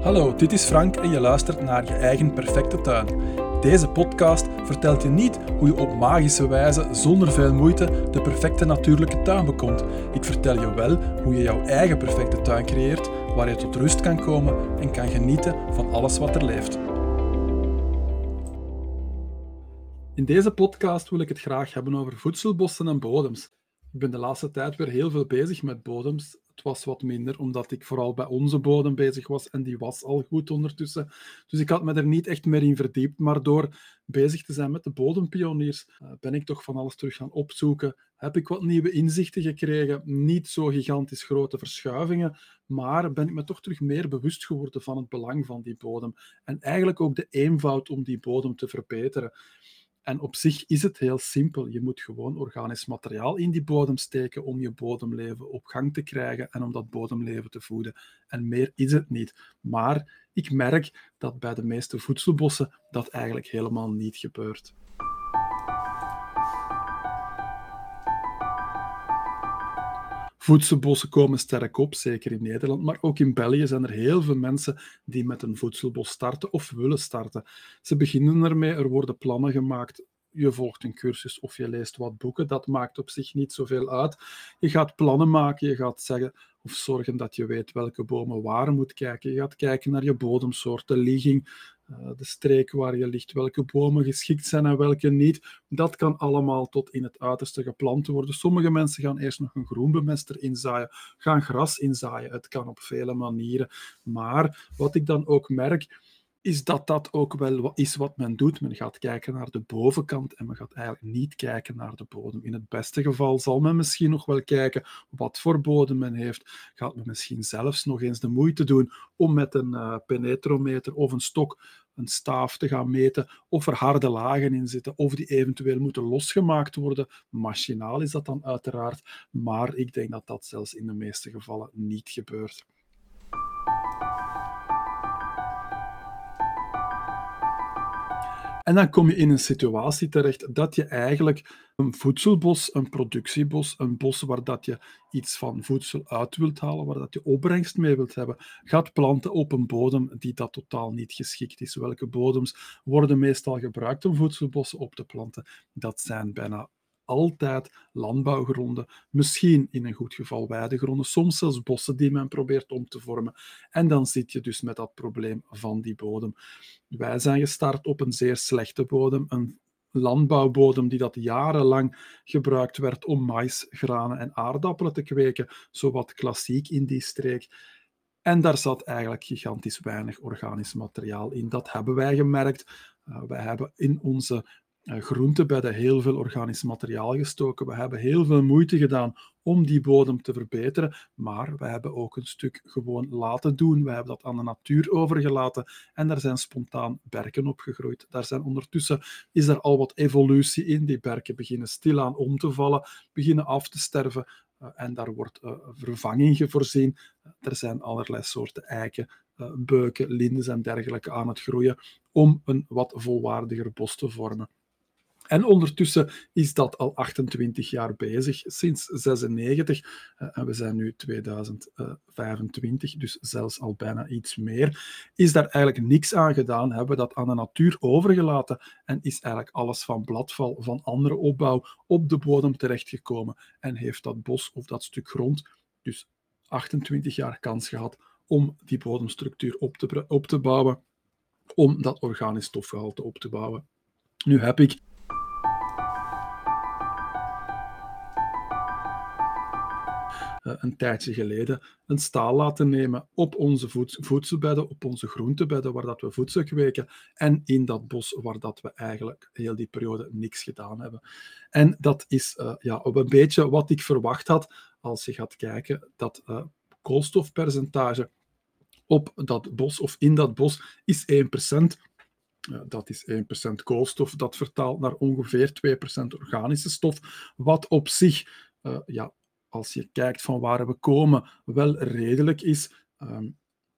Hallo, dit is Frank en je luistert naar Je Eigen Perfecte Tuin. Deze podcast vertelt je niet hoe je op magische wijze, zonder veel moeite, de perfecte natuurlijke tuin bekomt. Ik vertel je wel hoe je jouw eigen perfecte tuin creëert, waar je tot rust kan komen en kan genieten van alles wat er leeft. In deze podcast wil ik het graag hebben over voedselbossen en bodems. Ik ben de laatste tijd weer heel veel bezig met bodems. Het was wat minder, omdat ik vooral bij onze bodem bezig was en die was al goed ondertussen. Dus ik had me er niet echt meer in verdiept, maar door bezig te zijn met de bodempioniers ben ik toch van alles terug gaan opzoeken. Heb ik wat nieuwe inzichten gekregen, niet zo gigantisch grote verschuivingen, maar ben ik me toch terug meer bewust geworden van het belang van die bodem. En eigenlijk ook de eenvoud om die bodem te verbeteren. En op zich is het heel simpel. Je moet gewoon organisch materiaal in die bodem steken om je bodemleven op gang te krijgen en om dat bodemleven te voeden. En meer is het niet. Maar ik merk dat bij de meeste voedselbossen dat eigenlijk helemaal niet gebeurt. Voedselbossen komen sterk op, zeker in Nederland, maar ook in België zijn er heel veel mensen die met een voedselbos starten of willen starten. Ze beginnen ermee, er worden plannen gemaakt, je volgt een cursus of je leest wat boeken, dat maakt op zich niet zoveel uit. Je gaat plannen maken, je gaat zeggen of zorgen dat je weet welke bomen waar moet kijken. Je gaat kijken naar je bodemsoort, de ligging, de streek waar je ligt, welke bomen geschikt zijn en welke niet. Dat kan allemaal tot in het uiterste geplant worden. Sommige mensen gaan eerst nog een groenbemester inzaaien, gaan gras inzaaien. Het kan op vele manieren. Maar wat ik dan ook merk, is dat dat ook wel is wat men doet. Men gaat kijken naar de bovenkant en men gaat eigenlijk niet kijken naar de bodem. In het beste geval zal men misschien nog wel kijken wat voor bodem men heeft. Gaat men misschien zelfs nog eens de moeite doen om met een penetrometer of een stok, een staaf te gaan meten of er harde lagen in zitten of die eventueel moeten losgemaakt worden. Machinaal is dat dan uiteraard, maar ik denk dat dat zelfs in de meeste gevallen niet gebeurt. En dan kom je in een situatie terecht dat je eigenlijk een voedselbos, een productiebos, een bos waar dat je iets van voedsel uit wilt halen, waar dat je opbrengst mee wilt hebben, gaat planten op een bodem die dat totaal niet geschikt is. Welke bodems worden meestal gebruikt om voedselbossen op te planten? Dat zijn bijna altijd landbouwgronden, misschien in een goed geval weidegronden, soms zelfs bossen die men probeert om te vormen. En dan zit je dus met dat probleem van die bodem. Wij zijn gestart op een zeer slechte bodem, een landbouwbodem die dat jarenlang gebruikt werd om mais, granen en aardappelen te kweken, zowat klassiek in die streek. En daar zat eigenlijk gigantisch weinig organisch materiaal in. Dat hebben wij gemerkt. Wij hebben in onze groentebedden heel veel organisch materiaal gestoken. We hebben heel veel moeite gedaan om die bodem te verbeteren, maar we hebben ook een stuk gewoon laten doen. We hebben dat aan de natuur overgelaten en daar zijn spontaan berken opgegroeid. Ondertussen is er al wat evolutie in. Die berken beginnen stilaan om te vallen, beginnen af te sterven en daar wordt vervanging voorzien. Er zijn allerlei soorten eiken, beuken, lindes en dergelijke aan het groeien om een wat volwaardiger bos te vormen. En ondertussen is dat al 28 jaar bezig, sinds 96. En we zijn nu 2025, dus zelfs al bijna iets meer. Is daar eigenlijk niks aan gedaan, hebben we dat aan de natuur overgelaten en is eigenlijk alles van bladval, van andere opbouw op de bodem terechtgekomen en heeft dat bos of dat stuk grond dus 28 jaar kans gehad om die bodemstructuur op te bouwen, om dat organisch stofgehalte op te bouwen. Nu heb ik een tijdje geleden een staal laten nemen op onze voedselbedden, op onze groentebedden waar dat we voedsel kweken en in dat bos waar dat we eigenlijk heel die periode niks gedaan hebben. En dat is op een beetje wat ik verwacht had als je gaat kijken, dat koolstofpercentage op dat bos of in dat bos is 1%. Dat is 1% koolstof, dat vertaalt naar ongeveer 2% organische stof, wat op zich als je kijkt van waar we komen, wel redelijk is.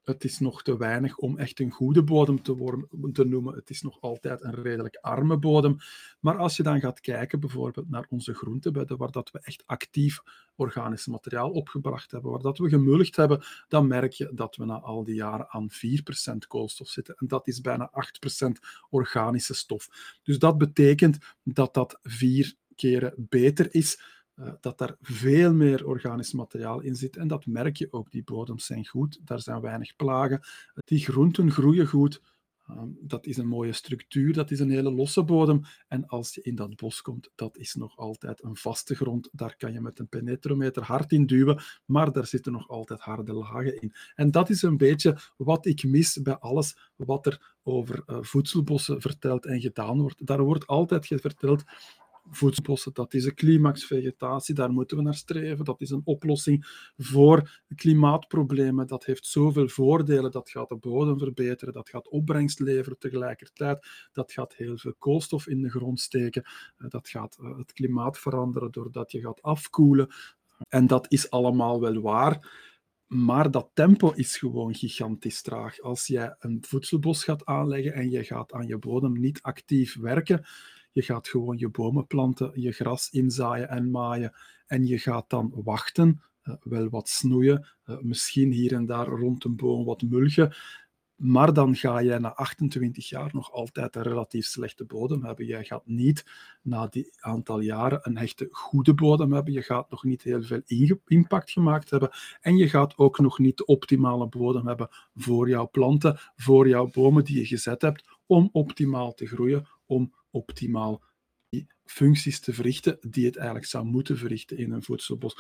Het is nog te weinig om echt een goede bodem te noemen. Het is nog altijd een redelijk arme bodem. Maar als je dan gaat kijken bijvoorbeeld naar onze groentebedden, waar dat we echt actief organisch materiaal opgebracht hebben, waar dat we gemulcht hebben, dan merk je dat we na al die jaren aan 4% koolstof zitten. En dat is bijna 8% organische stof. Dus dat betekent dat dat 4 keren beter is, dat daar veel meer organisch materiaal in zit. En dat merk je ook. Die bodems zijn goed, daar zijn weinig plagen. Die groenten groeien goed. Dat is een mooie structuur, dat is een hele losse bodem. En als je in dat bos komt, dat is nog altijd een vaste grond. Daar kan je met een penetrometer hard in duwen, maar daar zitten nog altijd harde lagen in. En dat is een beetje wat ik mis bij alles wat er over voedselbossen verteld en gedaan wordt. Daar wordt altijd verteld: voedselbossen, dat is een climaxvegetatie, daar moeten we naar streven. Dat is een oplossing voor klimaatproblemen. Dat heeft zoveel voordelen. Dat gaat de bodem verbeteren, dat gaat opbrengst leveren tegelijkertijd. Dat gaat heel veel koolstof in de grond steken. Dat gaat het klimaat veranderen doordat je gaat afkoelen. En dat is allemaal wel waar. Maar dat tempo is gewoon gigantisch traag. Als jij een voedselbos gaat aanleggen en je gaat aan je bodem niet actief werken, je gaat gewoon je bomen planten, je gras inzaaien en maaien en je gaat dan wachten, wel wat snoeien, misschien hier en daar rond een boom wat mulchen, maar dan ga je na 28 jaar nog altijd een relatief slechte bodem hebben. Je gaat niet na die aantal jaren een echte goede bodem hebben. Je gaat nog niet heel veel impact gemaakt hebben. En je gaat ook nog niet de optimale bodem hebben voor jouw planten, voor jouw bomen die je gezet hebt, om optimaal te groeien, om optimaal die functies te verrichten die het eigenlijk zou moeten verrichten in een voedselbos.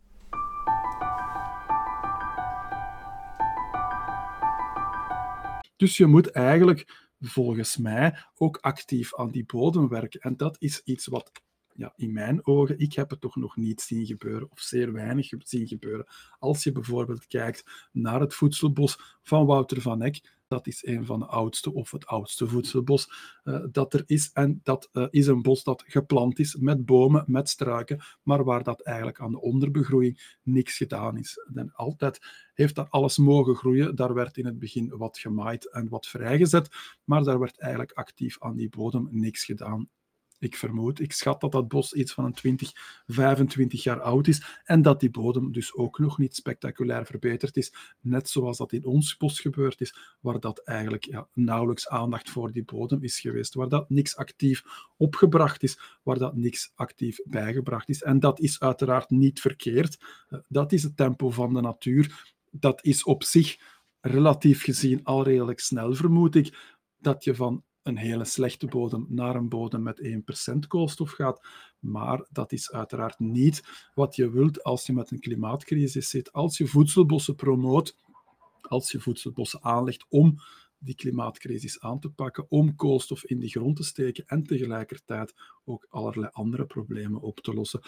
Dus je moet eigenlijk, volgens mij, ook actief aan die bodem werken. En dat is iets wat, ja, in mijn ogen, ik heb het toch nog niet zien gebeuren, of zeer weinig zien gebeuren. Als je bijvoorbeeld kijkt naar het voedselbos van Wouter van Eck, dat is een van de oudste of het oudste voedselbos dat er is. En dat is een bos dat geplant is met bomen, met struiken, maar waar dat eigenlijk aan de onderbegroeiing niks gedaan is. En altijd heeft daar alles mogen groeien. Daar werd in het begin wat gemaaid en wat vrijgezet, maar daar werd eigenlijk actief aan die bodem niks gedaan. Ik schat dat dat bos iets van een 20, 25 jaar oud is en dat die bodem dus ook nog niet spectaculair verbeterd is, net zoals dat in ons bos gebeurd is, waar dat eigenlijk nauwelijks aandacht voor die bodem is geweest, waar dat niks actief opgebracht is, waar dat niks actief bijgebracht is. En dat is uiteraard niet verkeerd. Dat is het tempo van de natuur. Dat is op zich relatief gezien al redelijk snel, vermoed ik, dat je van een hele slechte bodem naar een bodem met 1% koolstof gaat. Maar dat is uiteraard niet wat je wilt als je met een klimaatcrisis zit. Als je voedselbossen promoot, als je voedselbossen aanlegt om die klimaatcrisis aan te pakken, om koolstof in die grond te steken en tegelijkertijd ook allerlei andere problemen op te lossen.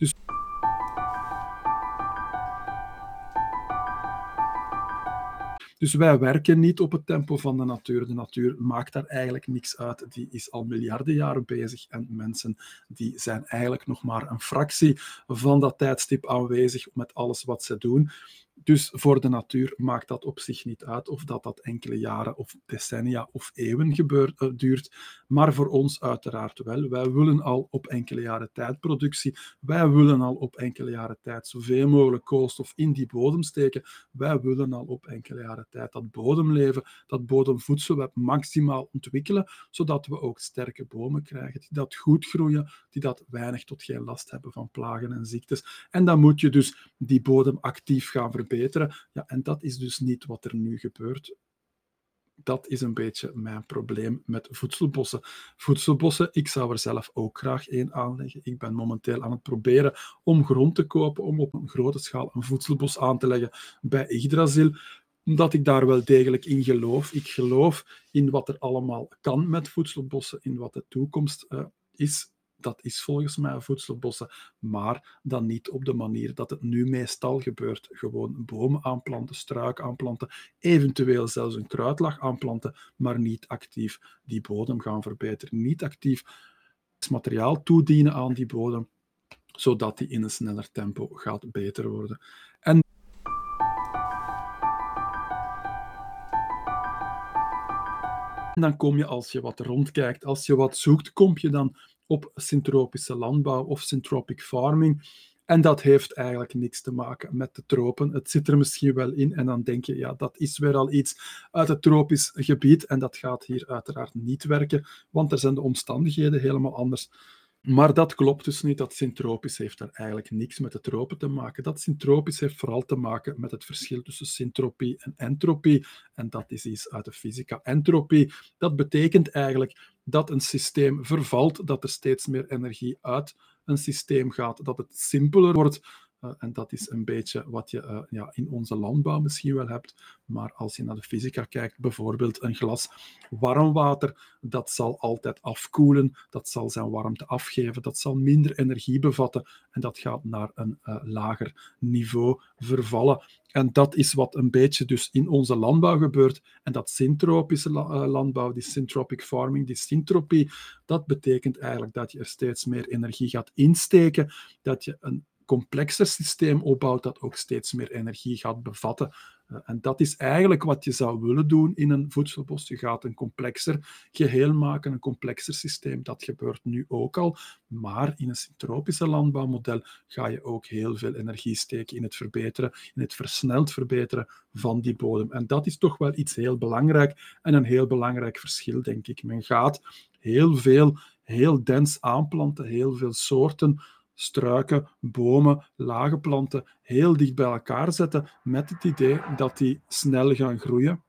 Dus wij werken niet op het tempo van de natuur. De natuur maakt daar eigenlijk niks uit. Die is al miljarden jaren bezig en mensen die zijn eigenlijk nog maar een fractie van dat tijdstip aanwezig met alles wat ze doen. Dus voor de natuur maakt dat op zich niet uit of dat enkele jaren of decennia of eeuwen duurt. Maar voor ons uiteraard wel. Wij willen al op enkele jaren tijd productie. Wij willen al op enkele jaren tijd zoveel mogelijk koolstof in die bodem steken. Wij willen al op enkele jaren tijd dat bodemleven, dat bodemvoedselweb maximaal ontwikkelen, zodat we ook sterke bomen krijgen die dat goed groeien, die dat weinig tot geen last hebben van plagen en ziektes. En dan moet je dus die bodem actief gaan verbeteren. Ja, en dat is dus niet wat er nu gebeurt. Dat is een beetje mijn probleem met voedselbossen. Voedselbossen, ik zou er zelf ook graag één aanleggen. Ik ben momenteel aan het proberen om grond te kopen, om op een grote schaal een voedselbos aan te leggen bij Yggdrasil, omdat ik daar wel degelijk in geloof. Ik geloof in wat er allemaal kan met voedselbossen, in wat de toekomst is. Dat is volgens mij voedselbossen, maar dan niet op de manier dat het nu meestal gebeurt. Gewoon bomen aanplanten, struik aanplanten, eventueel zelfs een kruidlag aanplanten, maar niet actief die bodem gaan verbeteren. Niet actief materiaal toedienen aan die bodem, zodat die in een sneller tempo gaat beter worden. En En dan kom je, als je wat rondkijkt, als je wat zoekt, kom je dan op syntropische landbouw of syntropic farming. En dat heeft eigenlijk niks te maken met de tropen. Het zit er misschien wel in en dan denk je, ja, dat is weer al iets uit het tropisch gebied en dat gaat hier uiteraard niet werken, want er zijn de omstandigheden helemaal anders. Maar dat klopt dus niet. Dat syntropisch heeft daar eigenlijk niks met de tropen te maken. Dat syntropisch heeft vooral te maken met het verschil tussen syntropie en entropie. En dat is iets uit de fysica. Entropie, dat betekent eigenlijk dat een systeem vervalt, dat er steeds meer energie uit een systeem gaat, dat het simpeler wordt. En dat is een beetje wat je in onze landbouw misschien wel hebt. Maar als je naar de fysica kijkt, bijvoorbeeld een glas warm water, dat zal altijd afkoelen, dat zal zijn warmte afgeven, dat zal minder energie bevatten en dat gaat naar een lager niveau vervallen. En dat is wat een beetje dus in onze landbouw gebeurt. En dat syntropische landbouw, die syntropic farming, die syntropie, dat betekent eigenlijk dat je er steeds meer energie gaat insteken, dat je een complexer systeem opbouwt dat ook steeds meer energie gaat bevatten. En dat is eigenlijk wat je zou willen doen in een voedselbos. Je gaat een complexer geheel maken, een complexer systeem. Dat gebeurt nu ook al. Maar in een syntropische landbouwmodel ga je ook heel veel energie steken in het verbeteren, in het versneld verbeteren van die bodem. En dat is toch wel iets heel belangrijk en een heel belangrijk verschil, denk ik. Men gaat heel veel, heel dens aanplanten, heel veel soorten, struiken, bomen, lage planten heel dicht bij elkaar zetten met het idee dat die snel gaan groeien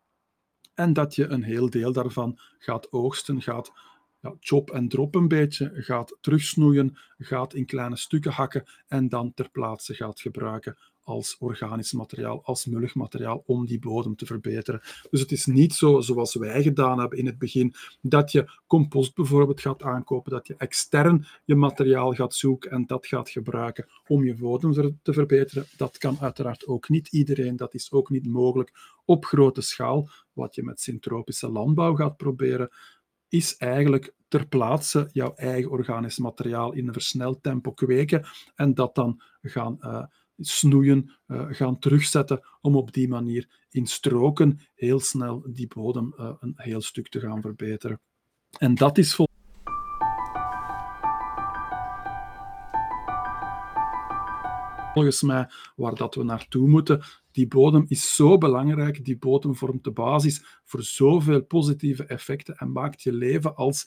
en dat je een heel deel daarvan gaat oogsten, gaat chop en drop een beetje, gaat terugsnoeien, gaat in kleine stukken hakken en dan ter plaatse gaat gebruiken als organisch materiaal, als mulchmateriaal om die bodem te verbeteren. Dus het is niet zo zoals wij gedaan hebben in het begin, dat je compost bijvoorbeeld gaat aankopen, dat je extern je materiaal gaat zoeken en dat gaat gebruiken om je bodem te verbeteren. Dat kan uiteraard ook niet iedereen, dat is ook niet mogelijk op grote schaal. Wat je met syntropische landbouw gaat proberen, is eigenlijk ter plaatse jouw eigen organisch materiaal in een versneld tempo kweken en dat dan gaan snoeien, gaan terugzetten om op die manier in stroken heel snel die bodem een heel stuk te gaan verbeteren. En dat is volgens mij waar dat we naartoe moeten. Die bodem is zo belangrijk, die bodem vormt de basis voor zoveel positieve effecten en maakt je leven als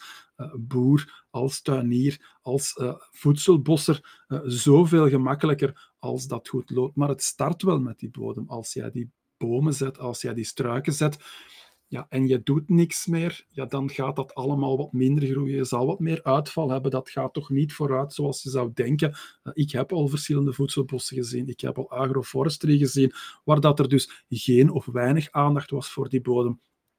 boer, als tuinier, als voedselbosser zoveel gemakkelijker als dat goed loopt. Maar het start wel met die bodem. Als jij die bomen zet, als jij die struiken zet, ja, en je doet niks meer, ja, dan gaat dat allemaal wat minder groeien. Je zal wat meer uitval hebben. Dat gaat toch niet vooruit zoals je zou denken. Ik heb al verschillende voedselbossen gezien. Ik heb al agroforestry gezien, waar dat er dus geen of weinig aandacht was voor die bodem.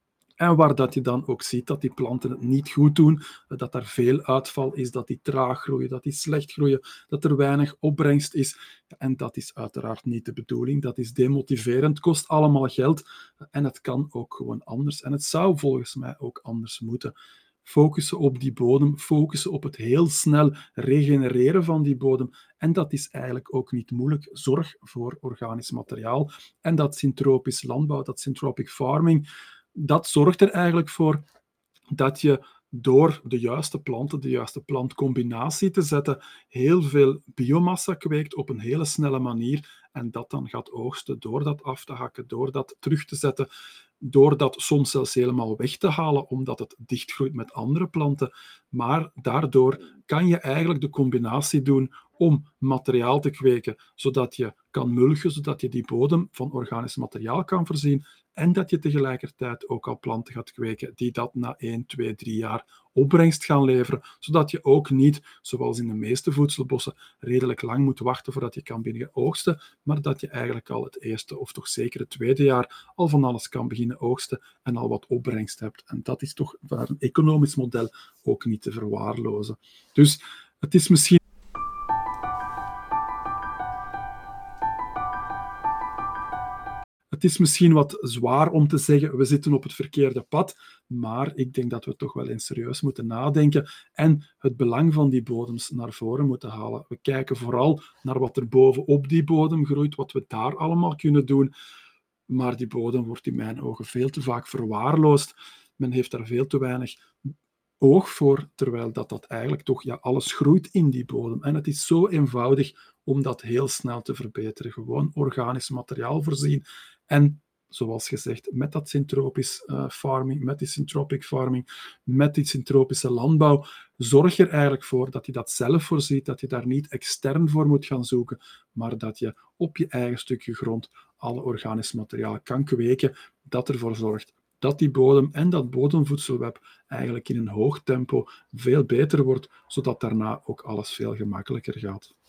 En waar dat je dan ook ziet dat die planten het niet goed doen, dat er veel uitval is, dat die traag groeien, dat die slecht groeien, dat er weinig opbrengst is. En dat is uiteraard niet de bedoeling. Dat is demotiverend, kost allemaal geld en het kan ook gewoon anders. En het zou volgens mij ook anders moeten. Focussen op die bodem, focussen op het heel snel regenereren van die bodem. En dat is eigenlijk ook niet moeilijk. Zorg voor organisch materiaal. En dat syntropisch landbouw, dat syntropic farming, dat zorgt er eigenlijk voor dat je door de juiste planten, de juiste plantcombinatie te zetten, heel veel biomassa kweekt op een hele snelle manier en dat dan gaat oogsten door dat af te hakken, door dat terug te zetten, door dat soms zelfs helemaal weg te halen, omdat het dichtgroeit met andere planten. Maar daardoor kan je eigenlijk de combinatie doen om materiaal te kweken, zodat je kan mulchen, zodat je die bodem van organisch materiaal kan voorzien en dat je tegelijkertijd ook al planten gaat kweken die dat na 1, 2, 3 jaar opbrengst gaan leveren, zodat je ook niet, zoals in de meeste voedselbossen, redelijk lang moet wachten voordat je kan beginnen oogsten, maar dat je eigenlijk al het eerste of toch zeker het tweede jaar al van alles kan beginnen oogsten en al wat opbrengst hebt. En dat is toch voor een economisch model ook niet te verwaarlozen. Dus het is misschien Het is misschien wat zwaar om te zeggen, we zitten op het verkeerde pad, maar ik denk dat we toch wel eens serieus moeten nadenken en het belang van die bodems naar voren moeten halen. We kijken vooral naar wat er bovenop die bodem groeit, wat we daar allemaal kunnen doen, maar die bodem wordt in mijn ogen veel te vaak verwaarloosd. Men heeft daar veel te weinig oog voor, terwijl dat eigenlijk toch, ja, alles groeit in die bodem. En het is zo eenvoudig om dat heel snel te verbeteren. Gewoon organisch materiaal voorzien en, zoals gezegd, met dat syntropisch farming, met die syntropic farming, met die syntropische landbouw, zorg er eigenlijk voor dat je dat zelf voorziet, dat je daar niet extern voor moet gaan zoeken, maar dat je op je eigen stukje grond alle organisch materiaal kan kweken, dat ervoor zorgt dat die bodem en dat bodemvoedselweb eigenlijk in een hoog tempo veel beter wordt, zodat daarna ook alles veel gemakkelijker gaat.